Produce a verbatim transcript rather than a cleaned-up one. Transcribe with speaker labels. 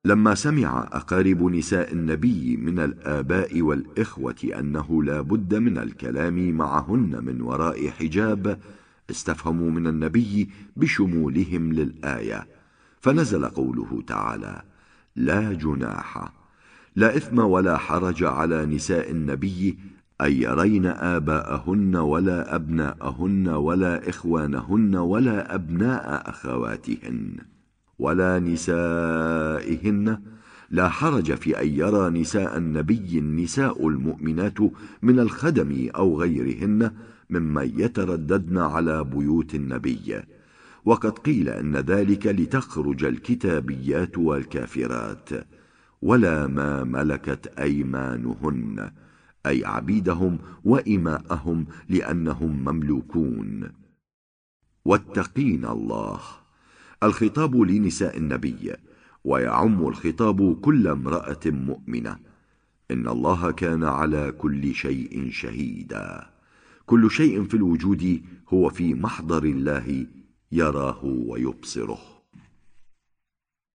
Speaker 1: لما سمع أقارب نساء النبي من الآباء والإخوة أنه لا بد من الكلام معهن من وراء حجاب، استفهموا من النبي بشمولهم للآية، فنزل قوله تعالى: لا جناح، لا إثم ولا حرج على نساء النبي أن يرين آباءهن ولا أبناءهن ولا إخوانهن ولا أبناء أخواتهن ولا نسائهن، لا حرج في أن يرى نساء النبي النساء المؤمنات من الخدم أو غيرهن ممن يترددن على بيوت النبي. وقد قيل أن ذلك لتخرج الكتابيات والكافرات، ولا ما ملكت أيمانهن، أي عبيدهم وإماءهم لأنهم مملوكون. واتقين الله، الخطاب لنساء النبي، ويعم الخطاب كل امرأة مؤمنة. إن الله كان على كل شيء شهيدا، كل شيء في الوجود هو في محضر الله يراه ويبصره.